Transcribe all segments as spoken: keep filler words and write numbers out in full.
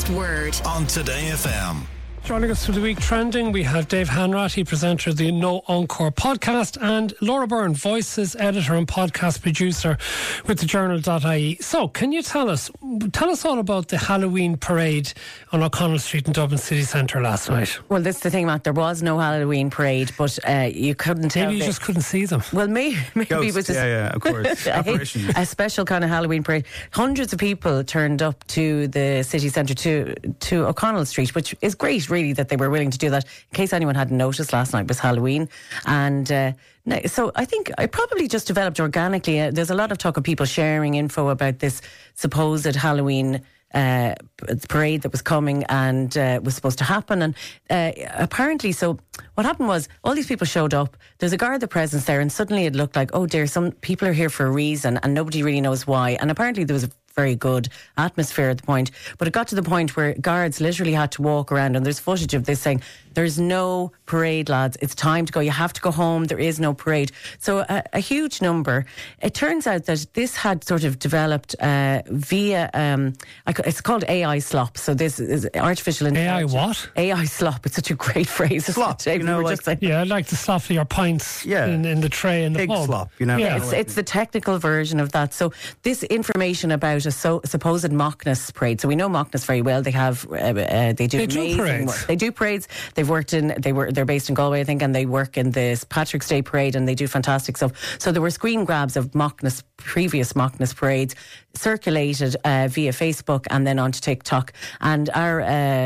Last word on Today F M. Joining us for the week trending, we have Dave Hanratty, presenter of the No Encore podcast, and Laura Byrne, voices editor and podcast producer with the journal dot I E. So, can you tell us, tell us all about the Halloween parade on O'Connell Street in Dublin City Centre last night? Well, this is the thing, Matt. There was no Halloween parade, but uh, you couldn't tell. Maybe you the, just couldn't see them. Well, maybe, maybe Ghosts, it was a, yeah, yeah, of course. Apparition. a special kind of Halloween parade. Hundreds of people turned up to the city centre to to O'Connell Street, which is great, really, that they were willing to do that. In case anyone hadn't noticed, last night was Halloween. And uh, so I think it probably just developed organically. Uh, there's a lot of talk of people sharing info about this supposed Halloween uh, parade that was coming and uh, was supposed to happen. And uh, apparently, so what happened was all these people showed up. There's a Garda presence there, and suddenly it looked like, oh dear, some people are here for a reason and nobody really knows why. And apparently there was a very good atmosphere at the point, but it got to the point where guards literally had to walk around, and there's footage of this saying, there's no parade, lads, it's time to go, you have to go home, there is no parade. So a, a huge number. It turns out that this had sort of developed uh, via um, it's called A I slop, so this is artificial intelligence. A I what? A I slop, it's such a great phrase. Slop, you know, like, saying, yeah, like the slop for your pints yeah. in, in the tray in the Pig pub. slop, you know. Yeah, it's, it's the technical version of that. So this information about a so, supposed Mockness parade. So we know Mockness very well. They have, uh, uh, they do They do amazing parades. work. They do parades. They've worked in, they were, they're based in Galway, I think, and they work in this Patrick's Day parade, and they do fantastic stuff. So there were screen grabs of Mockness, previous Mockness parades, circulated uh, via Facebook and then onto TikTok. And our uh,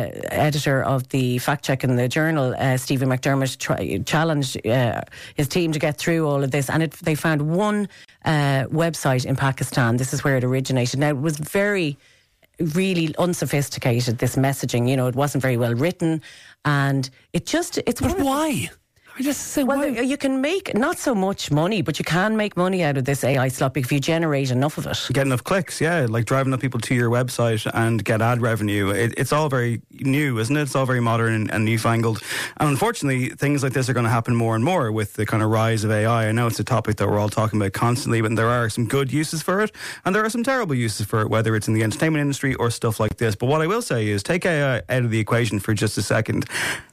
editor of the fact check in the journal, uh, Stephen McDermott, try, challenged uh, his team to get through all of this, and it, they found one uh, website in Pakistan. This is where it originated. Now, it was very, really unsophisticated, this messaging. You know, it wasn't very well written, and it just, it's but one of why? I just say, well, why? you can make not so much money, but you can make money out of this A I slop if you generate enough of it. You get enough clicks, yeah, like driving up people to your website and get ad revenue. It, it's all very new, isn't it? It's all very modern and, and newfangled. And unfortunately, things like this are going to happen more and more with the kind of rise of A I. I know it's a topic that we're all talking about constantly, but there are some good uses for it and there are some terrible uses for it, whether it's in the entertainment industry or stuff like this. But what I will say is, take A I out of the equation for just a second.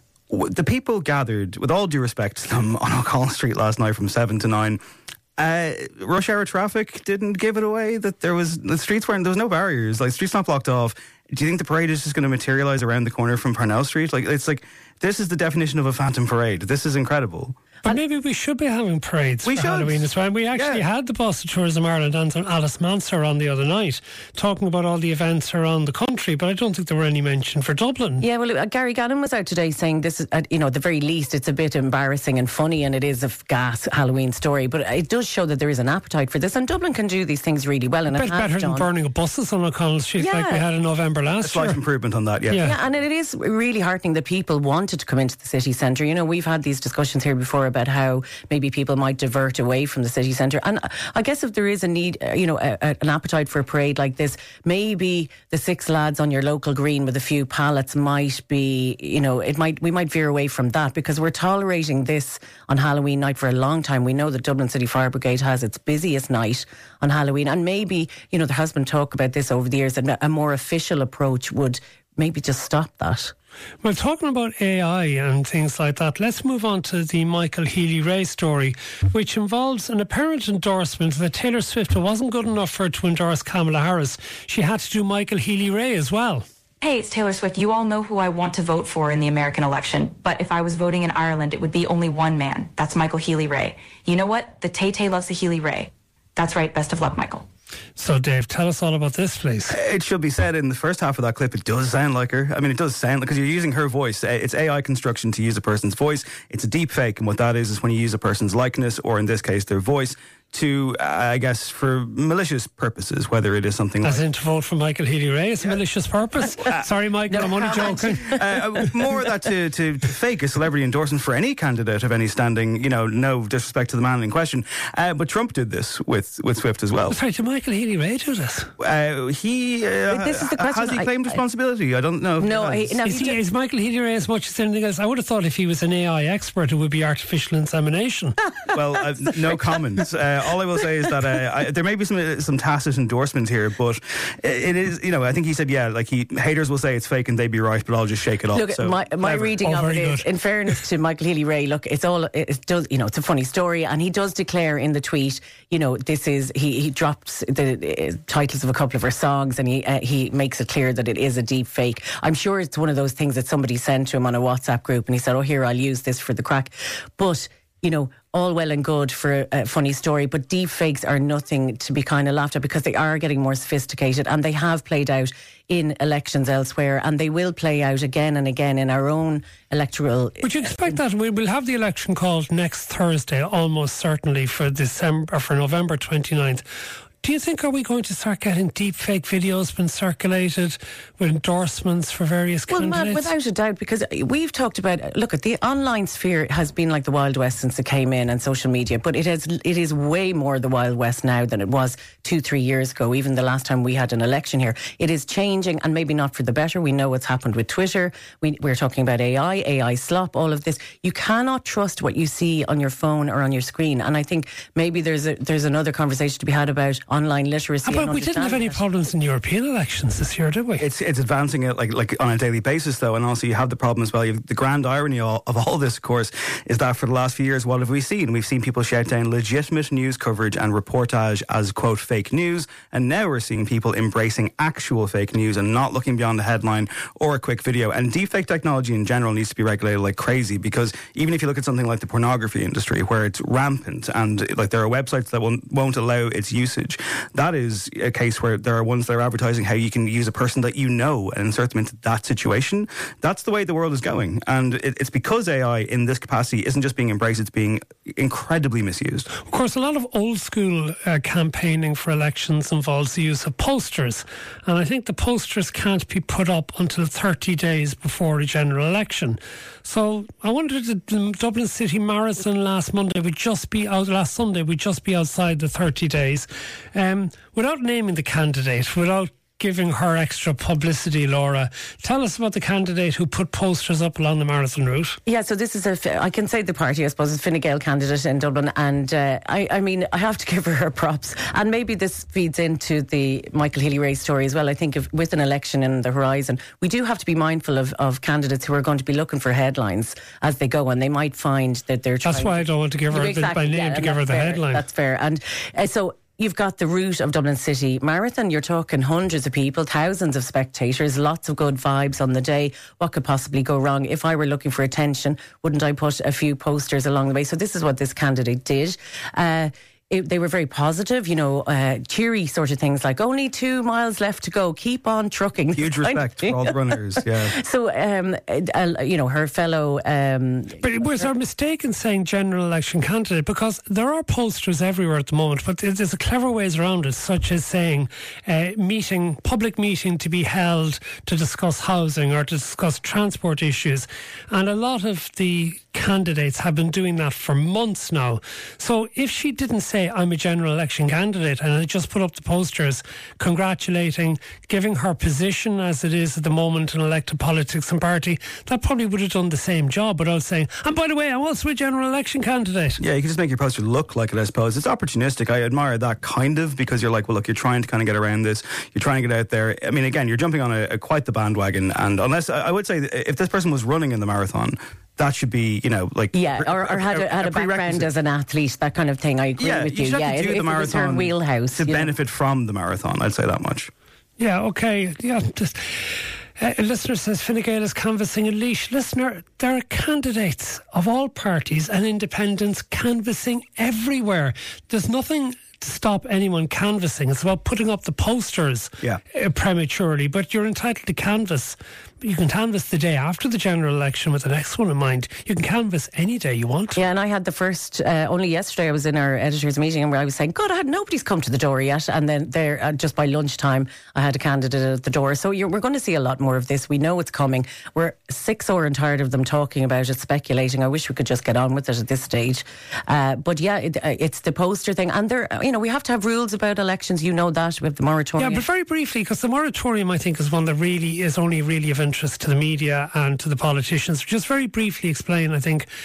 The people gathered, with all due respect to them, on O'Connell Street last night from seven to nine. Uh, rush hour traffic didn't give it away. That there was the streets weren't there was no barriers. Like, streets not blocked off. Do you think the parade is just going to materialise around the corner from Parnell Street? Like, it's like, this is the definition of a phantom parade. This is incredible. But maybe we should be having parades we for should. Halloween as well. We actually yeah. had the boss of Tourism Ireland and Alice Manser on the other night talking about all the events around the country, but I don't think there were any mention for Dublin. Yeah, well, uh, Gary Gannon was out today saying this is, uh, you know, at the very least, it's a bit embarrassing and funny, and it is a gas Halloween story, but it does show that there is an appetite for this, and Dublin can do these things really well. And a it bit has better done. than burning of buses on O'Connell Street Yeah. like we had in November A last slight year. improvement on that, yeah. Yeah. Yeah, and it is really heartening that people wanted to come into the city centre. You know, we've had these discussions here before about how maybe people might divert away from the city centre. And I guess if there is a need, uh, you know, a, a, an appetite for a parade like this, maybe the six lads on your local green with a few pallets might be, you know, it might we might veer away from that, because we're tolerating this on Halloween night for a long time. We know that Dublin City Fire Brigade has its busiest night on Halloween, and maybe, you know, there has been talk about this over the years, that a more official approach would maybe just stop that. Well, talking about A I and things like that, let's move on to the Michael Healy-Rae story, which involves an apparent endorsement that Taylor Swift wasn't good enough for her to endorse Kamala Harris. She had to do Michael Healy-Rae as well. Hey, it's Taylor Swift. You all know who I want to vote for in the American election. But if I was voting in Ireland, it would be only one man. That's Michael Healy-Rae. You know what? The Tay-Tay loves the Healy-Rae. That's right. Best of luck, Michael. So, Dave, tell us all about this, please. It should be said, in the first half of that clip, it does sound like her. I mean, it does sound like, because you're using her voice. It's A I construction to use a person's voice. It's a deep fake, and what that is is when you use a person's likeness, or in this case, their voice, to, uh, I guess, for malicious purposes, whether it is something As like... in to vote for Michael Healy-Rae as a malicious purpose? Sorry, Michael, No I'm only joking. uh, more of that to, to, to fake a celebrity endorsement for any candidate of any standing, you know, no disrespect to the man in question. Uh, but Trump did this with, with Swift as well. Sorry, did Michael Healy-Rae do this? Uh, he uh, This is the question. has he I- claimed I- responsibility? I don't know. if No, he he- has. no, Is, he, is Michael Healy-Rae as much as anything else? I would have thought if he was an A I expert, it would be artificial insemination. Well, uh, no comments uh, Uh, all I will say is that uh, I, there may be some some tacit endorsement here, but it is, you know, I think he said, yeah, like he haters will say it's fake and they'd be right, but I'll just shake it off. Look, so, my, my reading oh, of it is, good. in fairness to Michael Healy-Rae, look, it's all, it does, you know, it's a funny story, and he does declare in the tweet, you know, this is, he, he drops the uh, titles of a couple of her songs, and he uh, he makes it clear that it is a deep fake. I'm sure it's one of those things that somebody sent to him on a WhatsApp group, and he said, oh, here, I'll use this for the crack. But, you know, all well and good for a, a funny story, but deep fakes are nothing to be kind of laughed at, because they are getting more sophisticated, and they have played out in elections elsewhere, and they will play out again and again in our own electoral. Would you expect that? We will have the election called next Thursday, almost certainly, for December, or for November twenty-ninth. Do you think, are we going to start getting deep fake videos being circulated with endorsements for various well, candidates? Matt, without a doubt, because we've talked about, look, at the online sphere has been like the Wild West since it came in, and social media, but it is it is way more the Wild West now than it was two, three years ago, even the last time we had an election here. It is changing, and maybe not for the better. We know what's happened with Twitter. We, we're talking about A I, A I slop, all of this. You cannot trust what you see on your phone or on your screen, and I think maybe there's a, there's another conversation to be had about online literacy. But we didn't have any problems in European elections this year, did we? It's it's advancing it like like on a daily basis, though, and also you have the problem as well. You have the grand irony of, of all this, of course, is that for the last few years, what have we seen? We've seen people shout down legitimate news coverage and reportage as, quote, fake news, and now we're seeing people embracing actual fake news and not looking beyond the headline or a quick video. And deepfake technology in general needs to be regulated like crazy, because even if you look at something like the pornography industry, where it's rampant and like there are websites that won't, won't allow its usage, that is a case where there are ones that are advertising how you can use a person that you know and insert them into that situation. That's the way the world is going. And it, it's because A I in this capacity isn't just being embraced, it's being incredibly misused. Of course, a lot of old school uh, campaigning for elections involves the use of posters. And I think the posters can't be put up until thirty days before a general election. So I wondered if the Dublin City Marathon last Monday would just be out, last Sunday would just be outside the thirty days. Um, without naming the candidate, without giving her extra publicity, Laura, tell us about the candidate who put posters up along the marathon route. Yeah, so this is a, I can say the party, I suppose, is Fine Gael candidate in Dublin, and uh, I, I mean, I have to give her her props, and maybe this feeds into the Michael Healy-Rae story as well. I think if, with an election in the horizon, we do have to be mindful of, of candidates who are going to be looking for headlines as they go, and they might find that they're trying. That's why I don't want to give her exactly, the, by name yeah, to give her the fair, headline. That's fair. And uh, so you've got the route of Dublin City Marathon. You're talking hundreds of people, thousands of spectators, lots of good vibes on the day. What could possibly go wrong? If I were looking for attention, wouldn't I put a few posters along the way? So this is what this candidate did. Uh, It, they were very positive, you know, uh, cheery sort of things like only two miles left to go, keep on trucking. Huge respect for all the runners, yeah. So, um, uh, you know, her fellow... Um, but was there a mistake in saying general election candidate? Because there are posters everywhere at the moment, but there's a clever ways around it, such as saying uh, meeting, public meeting to be held to discuss housing or to discuss transport issues. And a lot of the candidates have been doing that for months now. So if she didn't say, I'm a general election candidate, and I just put up the posters congratulating, giving her position as it is at the moment in elected politics and party, that probably would have done the same job without saying, and by the way, I'm also a general election candidate. Yeah, you can just make your poster look like it, I suppose. It's opportunistic. I admire that kind of, because you're like, well, look, you're trying to kind of get around this. You're trying to get out there. I mean, again, you're jumping on a, a quite the bandwagon. And unless, I would say, if this person was running in the marathon, that should be, you know, like... Yeah, or, or had a, had a, a background as an athlete, that kind of thing. I agree yeah, with you. you should yeah, have to do if, the if marathon it was her wheelhouse. to benefit know. from the marathon, I'd say that much. Yeah, okay. Yeah, just... Uh, a listener says Fine Gael is canvassing a leash. Listener, there are candidates of all parties and independents canvassing everywhere. There's nothing to stop anyone canvassing. It's about putting up the posters yeah. uh, prematurely, but you're entitled to canvass. You can canvass the day after the general election with the next one in mind. You can canvass any day you want. Yeah, and I had the first, uh, only yesterday I was in our editors' meeting and where I was saying, God, I had nobody's come to the door yet. And then there, uh, just by lunchtime, I had a candidate at the door. So you're, we're going to see a lot more of this. We know it's coming. We're sick, sore and tired of them talking about it, speculating. I wish we could just get on with it at this stage. Uh, but yeah, it, uh, it's the poster thing. And there, you know, we have to have rules about elections. You know that, with the moratorium. Yeah, but very briefly, because the moratorium, I think, is one that really is only really of interest to the media and to the politicians. Just very briefly explain, I think,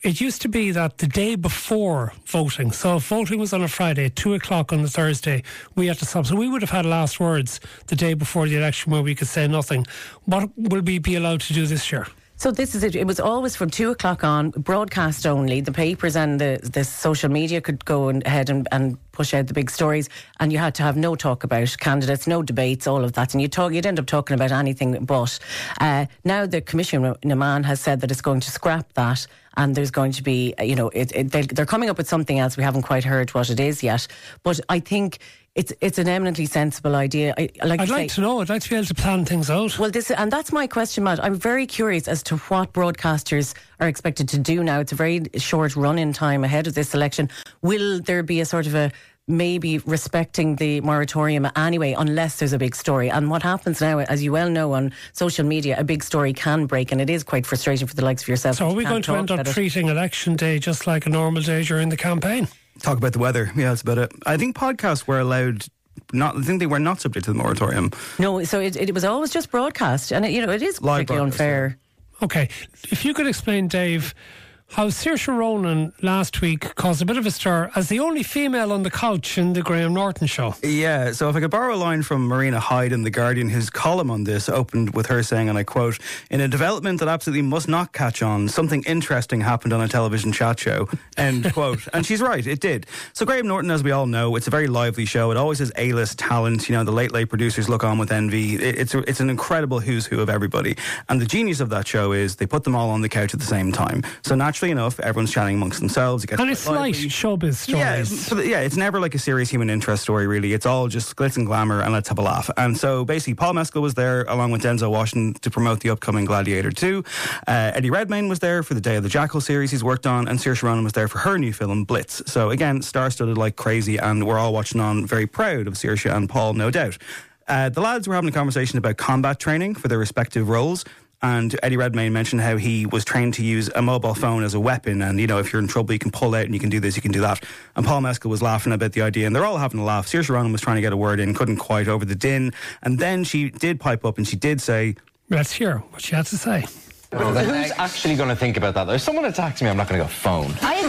it used to be that the day before voting, so if voting was on a Friday at two o'clock on the Thursday, we had to stop. So we would have had last words the day before the election where we could say nothing. What will we be allowed to do this year? So this is it. It was always from two o'clock on, broadcast only. The papers and the, the social media could go ahead and, and push out the big stories, and you had to have no talk about candidates, no debates, all of that. And you'd, talk, you'd end up talking about anything but. Uh, now the Commission, Naman, has said that it's going to scrap that, and there's going to be, you know, it, it, they, they're coming up with something else. We haven't quite heard what it is yet. But I think it's it's an eminently sensible idea. I, like I'd to like say, to know. I'd like to be able to plan things out. Well, this and that's my question, Matt. I'm very curious as to what broadcasters are expected to do now. It's a very short run-in time ahead of this election. Will there be a sort of a maybe respecting the moratorium anyway, unless there's a big story? And what happens now, as you well know, on social media, a big story can break, and it is quite frustrating for the likes of yourself. So are we going to end up treating election day just like a normal day during the campaign? Talk about the weather. Yeah, that's about it. I think podcasts were allowed. Not, I think they were not subject to the moratorium. No, so it, it was always just broadcast, and it, you know it is Live particularly unfair. Yeah. Okay, if you could explain, Dave, how Saoirse Ronan last week caused a bit of a stir as the only female on the couch in the Graham Norton show. Yeah, so if I could borrow a line from Marina Hyde in The Guardian, whose column on this opened with her saying, and I quote, "In a development that absolutely must not catch on, something interesting happened on a television chat show," end quote. And she's right, it did. So Graham Norton, as we all know, it's a very lively show. It always has A-list talent. You know, the late, late producers look on with envy. It, it's, a, it's an incredible who's who of everybody. And the genius of that show is they put them all on the couch at the same time. So naturally enough, everyone's chatting amongst themselves. It gets and it's light showbiz stories. Yeah, so the, yeah, it's never like a serious human interest story, really. It's all just glitz and glamour and let's have a laugh. And so basically, Paul Mescal was there along with Denzel Washington to promote the upcoming Gladiator two. Uh, Eddie Redmayne was there for the Day of the Jackal series he's worked on, and Saoirse Ronan was there for her new film, Blitz. So again, star-studded like crazy, and we're all watching on very proud of Saoirse and Paul, no doubt. Uh, the lads were having a conversation about combat training for their respective roles. And Eddie Redmayne mentioned how he was trained to use a mobile phone as a weapon, and, you know, if you're in trouble, you can pull out and you can do this, you can do that. And Paul Mescal was laughing about the idea, and they're all having a laugh. Saoirse Ronan was trying to get a word in, couldn't quite over the din. And then she did pipe up and she did say... Let's hear what she had to say. But who's actually going to think about that? If someone attacks me, I'm not going to go phone. I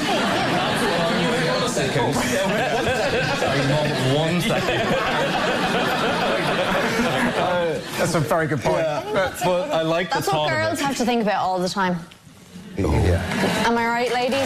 think... One second. That's a very good point. Yeah. But, but I like That's the thought what girls of it. have to think about all the time. Yeah. Am I right, ladies?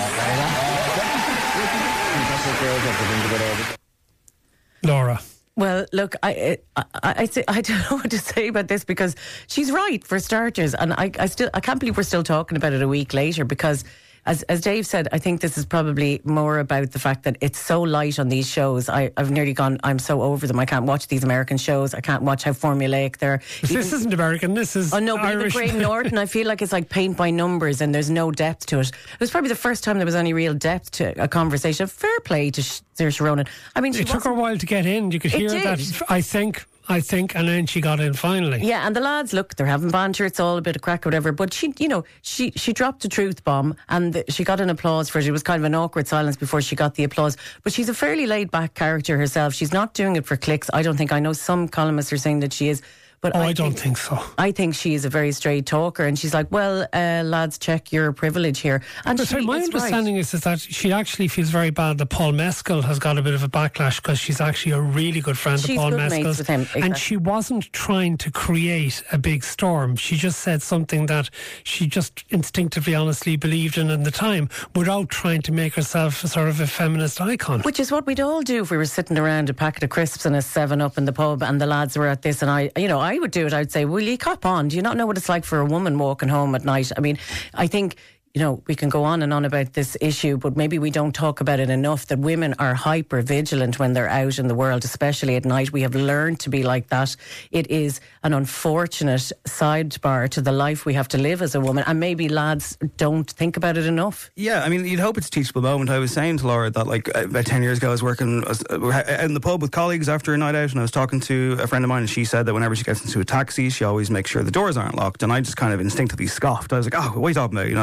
Laura. Well, look, I, I, I, I, say, I don't know what to say about this, because she's right, for starters, and I, I still, I can't believe we're still talking about it a week later, because As, as Dave said, I think this is probably more about the fact that it's so light on these shows. I, I've nearly gone, I'm so over them. I can't watch these American shows. I can't watch how formulaic they're. This even, isn't American, this is Oh no, but Irish. even Graham Norton, I feel like it's like paint by numbers and there's no depth to it. It was probably the first time there was any real depth to a conversation. Fair play to Saoirse Ronan. I mean, she it took her a while to get in. You could It hear did. that, I think... I think, and then she got in finally. Yeah, and the lads, look, they're having banter. It's all a bit of crack or whatever. But she, you know, she she dropped a truth bomb, and the, she got an applause for it. It was kind of an awkward silence before she got the applause. But she's a fairly laid back character herself. She's not doing it for clicks. I don't think. I know some columnists are saying that she is. But Oh, I, I don't think so. I think she is a very straight talker, and she's like, well, uh, lads, check your privilege here. And But she, my it's understanding right. is, is that she actually feels very bad that Paul Mescal has got a bit of a backlash because she's actually a really good friend She's of Paul good mates Mescal's. with him, exactly. And she wasn't trying to create a big storm. She just said something that she just instinctively, honestly believed in at the time without trying to make herself a sort of a feminist icon. Which is what we'd all do if we were sitting around a packet of crisps and a seven up in the pub and the lads were at this, and I, you know, I would do it. I'd say, will you cop on? Do you not know what it's like for a woman walking home at night? I mean, I think, you know, we can go on and on about this issue, but maybe we don't talk about it enough, that women are hyper vigilant when they're out in the world, especially at night. We have learned to be like that. It is an unfortunate sidebar to the life we have to live as a woman, and maybe lads don't think about it enough. Yeah, I mean, you'd hope it's a teachable moment. I was saying to Laura that, like, about ten years ago, I was working I was, uh, in the pub with colleagues after a night out, and I was talking to a friend of mine, and she said that whenever she gets into a taxi, she always makes sure the doors aren't locked. And I just kind of instinctively scoffed. I was like, oh, what are you talking about? You know, because I've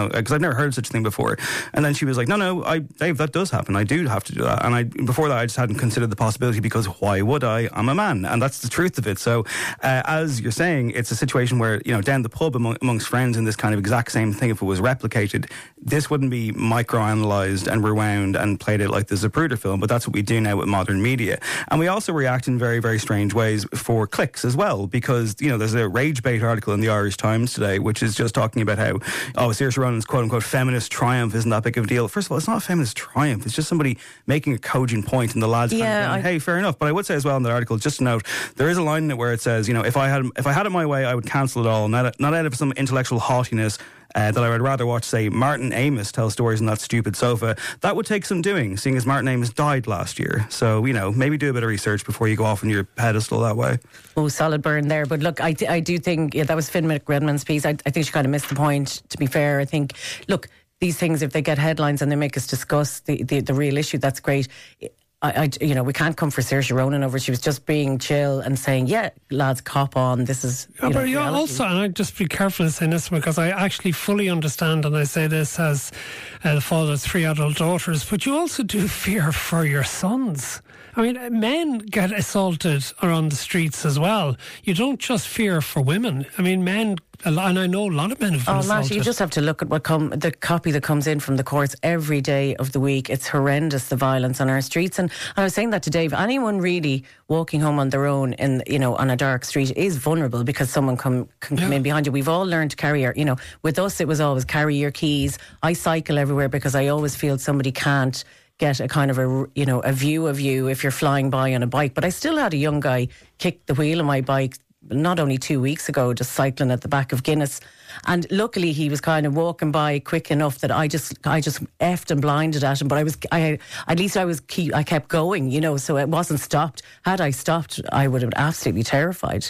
never heard of such a thing before. And then she was like, no, no, I, Dave, that does happen. I do have to do that. And I before that, I just hadn't considered the possibility because why would I? I'm a man. And that's the truth of it. So uh, as you're saying, it's a situation where, you know, down the pub among, amongst friends in this kind of exact same thing, if it was replicated, this wouldn't be microanalyzed and rewound and played it like the Zapruder film, but that's what we do now with modern media. And we also react in very, very strange ways for clicks as well, because, you know, there's a rage bait article in the Irish Times today, which is just talking about how, oh, Saoirse Ronan's quote-unquote feminist triumph isn't that big of a deal. First of all, it's not a feminist triumph. It's just somebody making a cogent point and the lads Yeah, kind of going, I- hey, fair enough. But I would say as well in that article, just to note, there is a line in it where it says, you know, if I had if I had it my way, I would cancel it all, not, not out of some intellectual haughtiness, Uh, that I would rather watch, say, Martin Amis tell stories on that stupid sofa. That would take some doing, seeing as Martin Amis died last year. So, you know, maybe do a bit of research before you go off on your pedestal that way. Oh, solid burn there. But look, I, th- I do think yeah, that was Finn McRedmond's piece. I, I think she kind of missed the point, to be fair. I think, look, these things, if they get headlines and they make us discuss the, the, the real issue, that's great. I, I, you know, we can't come for Saoirse Ronan over. She was just being chill and saying, yeah, lads, cop on. This is, you Yeah, know, but you reality. also, and I just be careful in saying this because I actually fully understand, and I say this as uh, the father of three adult daughters, but you also do fear for your sons. I mean, men get assaulted around the streets as well. You don't just fear for women. I mean, men, a lot, and I know a lot of men have been Oh, assaulted. Matt, you just have to look at what come the copy that comes in from the courts every day of the week. It's horrendous, the violence on our streets. And I was saying that to Dave. Anyone really walking home on their own in, you know, on a dark street is vulnerable because someone come, can come Yeah. in behind you. We've all learned to carry our, you know, with us it was always carry your keys. I cycle everywhere because I always feel somebody can't get a kind of a, you know, a view of you if you're flying by on a bike. But I still had a young guy kick the wheel of my bike not only two weeks ago, just cycling at the back of Guinness. And luckily he was kind of walking by quick enough that I just I just effed and blinded at him. But I was I at least I was keep, I kept going, you know, so it wasn't stopped. Had I stopped, I would have been absolutely terrified.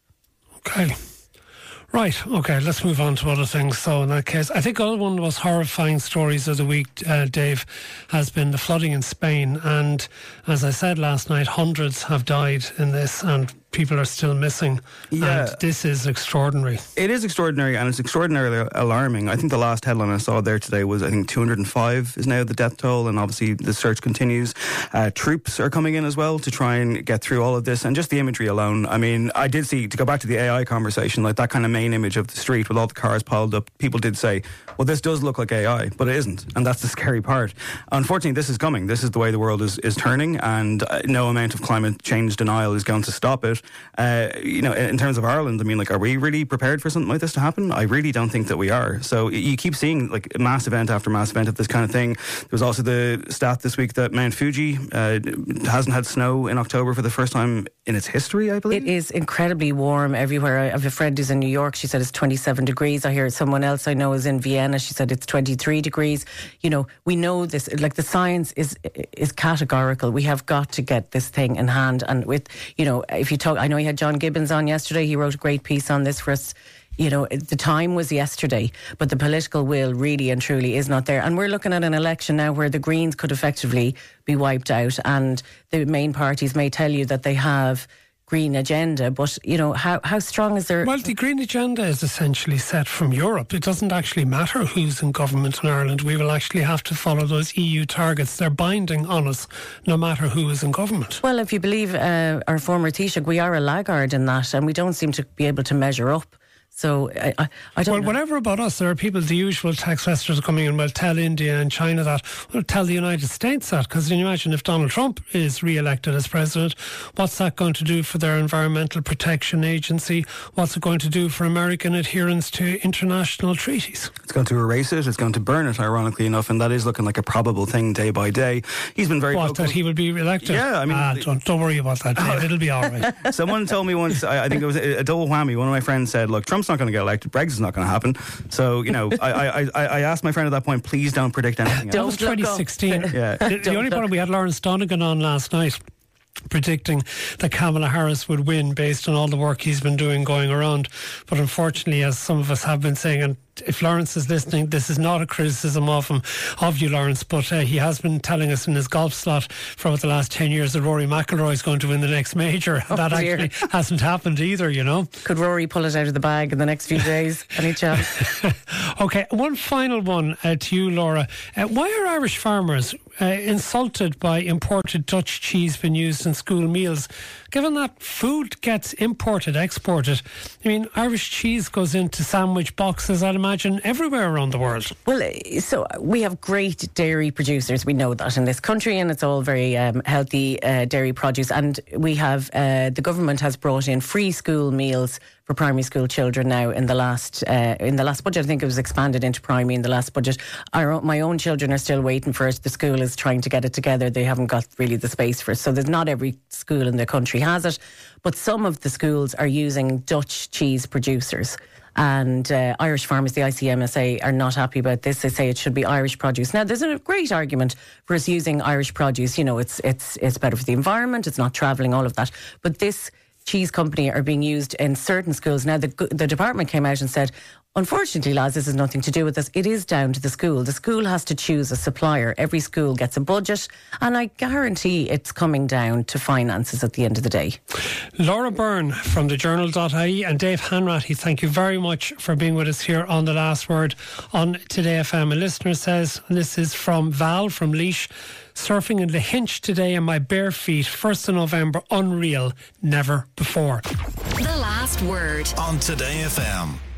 Okay. Right, okay, let's move on to other things. So in that case, I think one of the most horrifying stories of the week, uh, Dave, has been the flooding in Spain. And as I said last night, hundreds have died in this and people are still missing. Yeah. And this is extraordinary. It is extraordinary, and it's extraordinarily alarming. I think the last headline I saw there today was, I think, two hundred five is now the death toll, and obviously the search continues. Uh, troops are coming in as well to try and get through all of this, and just the imagery alone. I mean, I did see, to go back to the A I conversation, like that kind of main image of the street with all the cars piled up, people did say, well, this does look like A I, but it isn't, and that's the scary part. Unfortunately, this is coming. This is the way the world is, is turning, and uh, no amount of climate change denial is going to stop it. Uh, you know, in terms of Ireland, I mean, like, are we really prepared for something like this to happen? I really don't think that we are. So you keep seeing like mass event after mass event of this kind of thing. There was also the stat this week that Mount Fuji uh, hasn't had snow in October for the first time in its history, I believe. It is incredibly warm everywhere. I have a friend who's in New York. She said it's twenty-seven degrees. I hear someone else I know is in Vienna. She said it's twenty-three degrees. You know, we know this. Like, the science is is categorical. We have got to get this thing in hand. And with, you know, if you talk, I know you had John Gibbons on yesterday. He wrote a great piece on this for us. You know, the time was yesterday, but the political will really and truly is not there. And we're looking at an election now where the Greens could effectively be wiped out, and the main parties may tell you that they have green agenda, but, you know, how, how strong is their... Well, the green agenda is essentially set from Europe. It doesn't actually matter who's in government in Ireland. We will actually have to follow those E U targets. They're binding on us, no matter who is in government. Well, if you believe uh, our former Taoiseach, we are a laggard in that, and we don't seem to be able to measure up. So I, I, I don't Well, know. whatever about us, there are people, the usual tax investors coming in, well, tell India and China that, well, tell the United States that, because can you imagine if Donald Trump is re-elected as president, what's that going to do for their Environmental Protection Agency? What's it going to do for American adherence to international treaties? It's going to erase it. It's going to burn it, ironically enough, and that is looking like a probable thing day by day. He's been very What, vocal. that he will be re-elected? Yeah, I mean... Ah, the- don't, don't worry about that, Dave. It'll be all right. Someone told me once, I, I think it was a, a double whammy. One of my friends said, look, Trump's not going to get elected. Brexit's not going to happen. So, you know, I, I, I, I asked my friend at that point, please don't predict anything That else. was twenty sixteen. Yeah. The, the only problem, we had Lawrence Donegan on last night predicting that Kamala Harris would win based on all the work he's been doing going around. But unfortunately, as some of us have been saying, and just, if Lawrence is listening, this is not a criticism of him, of you, Lawrence, but uh, he has been telling us in his golf slot for about the last ten years that Rory McIlroy is going to win the next major. Oh, that dear. actually hasn't happened either, you know. Could Rory pull it out of the bag in the next few days? Any chance? Okay, one final one uh, to you, Laura. Uh, why are Irish farmers uh, insulted by imported Dutch cheese being used in school meals, given that food gets imported, exported? I mean, Irish cheese goes into sandwich boxes, I'd imagine, everywhere around the world. Well, uh, so we have great dairy producers. We know that in this country, and it's all very um, healthy uh, dairy produce. And we have, uh, the government has brought in free school meals for primary school children now in the last uh, in the last budget. I think it was expanded into primary in the last budget. Our own, my own children are still waiting for it. The school is trying to get it together. They haven't got really the space for it. So there's not every school in the country has it, but some of the schools are using Dutch cheese producers. And uh, Irish farmers, the I C M S A, are not happy about this. They say it should be Irish produce. Now, there's a great argument for us using Irish produce. You know, it's it's it's better for the environment. It's not travelling, all of that. But this cheese company are being used in certain schools. Now, the, the department came out and said, unfortunately, lads, this has nothing to do with us. It is down to the school. The school has to choose a supplier. Every school gets a budget, and I guarantee it's coming down to finances at the end of the day. Laura Byrne from the journal dot I E and Dave Hanratty, thank you very much for being with us here on The Last Word on Today F M. A listener says, and this is from Val from Laois, surfing in the Hinch today in my bare feet, first of November, unreal, never before. The Last Word on Today F M.